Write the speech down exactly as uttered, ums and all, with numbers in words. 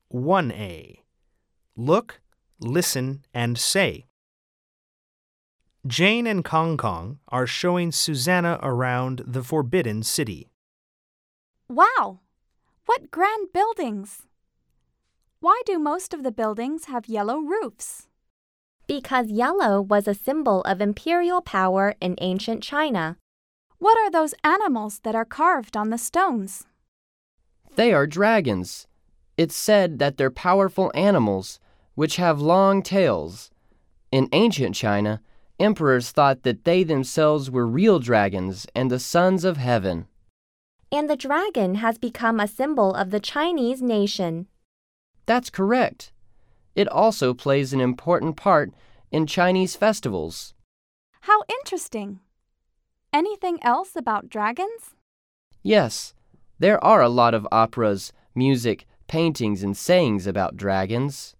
one A. Look, listen, and say. Jane and Kong Kong are showing Susanna around the Forbidden City. Wow! What grand buildings! Why do most of the buildings have yellow roofs? Because yellow was a symbol of imperial power in ancient China. What are those animals that are carved on the stones? They are dragons. It's said that they're powerful animals, which have long tails. In ancient China, emperors thought that they themselves were real dragons and the sons of heaven. And the dragon has become a symbol of the Chinese nation. That's correct. It also plays an important part in Chinese festivals. How interesting! Anything else about dragons? Yes, there are a lot of operas, music, paintings, and sayings about dragons.